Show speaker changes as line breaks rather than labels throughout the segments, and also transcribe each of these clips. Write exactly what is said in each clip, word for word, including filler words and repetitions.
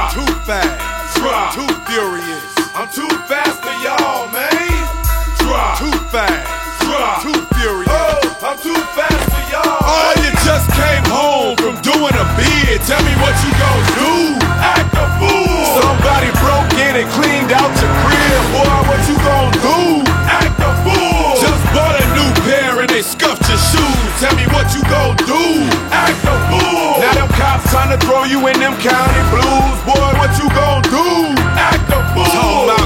Drop.
Too fast.
Drop.
Too furious.
I'm too fast for y'all, man. Drop.
Too fast.
Drop.
Too furious.
Oh, I'm too fast for y'all.
Oh, you just came home from doing a bid. Tell me what you gon' do.
Act a fool.
Somebody broke in and cleaned out your crib. Boy, what you gon' do?
Act a fool.
Just bought a new pair and they scuffed your shoes. Tell me what you gon' do.
Act a fool.
Now them cops trying to throw you in them county blues. Boy, what you gon' do?
Act a fool.
Talking about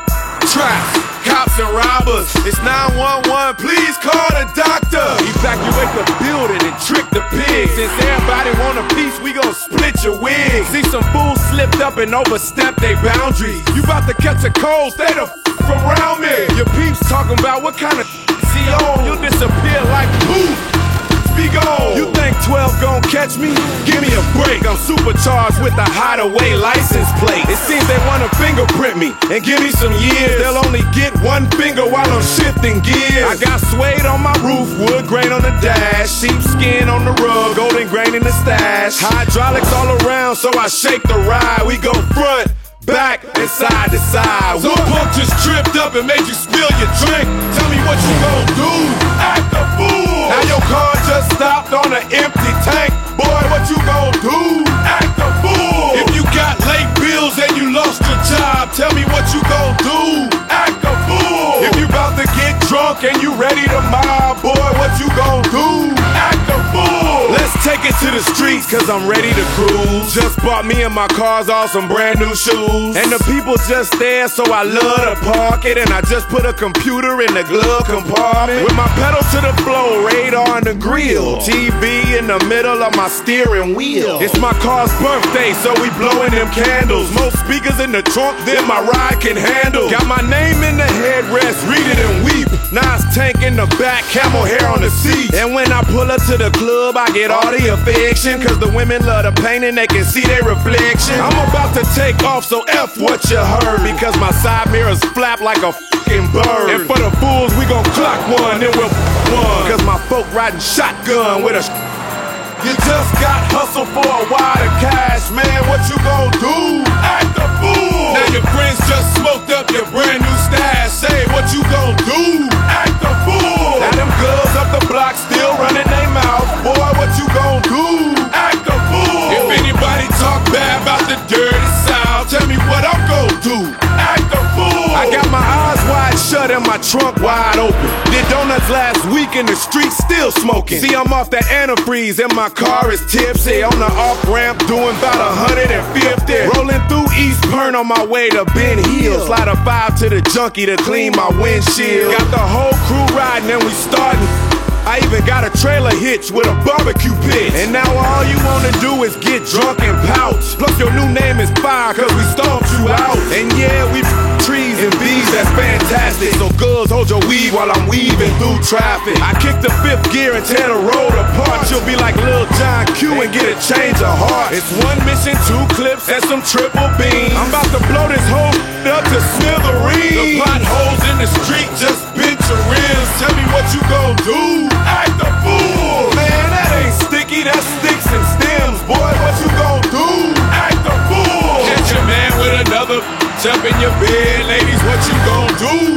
traps, cops and robbers. It's nine one one, please call the doctor. Evacuate the building and trick the pigs. Since everybody want a piece, we gon' split your wig. See some fools slipped up and overstepped their boundaries. You about to catch a cold, stay the f around me. Your peeps talking about what kind of he on. You'll disappear like poof. Be gone. You think twelve gon' catch me? Give me a break. I'm supercharged with a hideaway license plate. It seems they wanna fingerprint me and give me some years. They'll only get one finger while I'm shifting gears. I got suede on my roof, wood grain on the dash, sheepskin on the rug, golden grain in the stash. Hydraulics all around, so I shake the ride. We go front, back, and side to side. Some punk just tripped up and made you spill your drink. Tell me what you gon' do.
Act a fool.
Now your car just stopped on an empty tank. Boy, what you gon' do?
Act a fool.
If you got late bills and you lost your job, tell me what you gon' do.
Act a fool.
If you about to get drunk and you ready to mob, boy, what you gon' do?
Act a fool.
Let's take it to the streets, cause I'm ready to cruise. Just bought me and my cars all some brand new shoes. And the people just there, so I love to park it. And I just put a computer in the glove compartment. With my pedal to the floor, radar on the grill, T V in the middle of my steering wheel. It's my car's birthday, so we blowing them candles. More speakers in the trunk than my ride can handle. Got my name in the headrest, read it and weep. Nas tank in the back, camel hair on the seat. And when I pull up to the club, I get all the affection, cause the women love the paint and they can see their reflection. I'm about to take off, so F what you heard, because my side mirrors flap like a fucking bird. And for the fools, we gon' clock one, then we'll one, cause my folk riding shotgun with a sh You just got hustle for a wad of cash, man, what you gon' do?
Act a fool.
Now your friends just smoked up your brand new stash. Say what you gon' do?
Act a fool.
Now them girls up the block still running their mouth. Boy, what you gon' do?
Act a fool.
If anybody talk bad about the dirty South, tell me what I'm gon' do.
Act a fool.
I got my eyes wide shut and my trunk wide open. Did donuts last week in the street, still smoking. See, I'm off that antifreeze and my car is tipsy. On the off-ramp doing about a hundred fifty. Rolling through East Pern on my way to Ben Hill. Slide a five to the junkie to clean my windshield. Got the whole crew riding and we starting. I even got a trailer hitch with a barbecue pit. And now all you wanna do is get drunk and pout. Plus your new name is fire cause we stomped you out. And yeah, we trees and bees, that's fantastic. So girls, hold your weed while I'm weaving through traffic. I kick the fifth gear and tear the road apart. You'll be like Lil John Q and get a change of heart. It's one mission, two clips, and some triple beams. I'm about to blow this whole up to smithereens. The potholes in the street just bent your rims. Tell me what you gon' do?
Act a fool.
Man, that ain't sticky, that's sticks and stems. Boy, what you gon' do?
Act a fool.
Catch your man with another jump in your bed. Ladies, what you gon' do?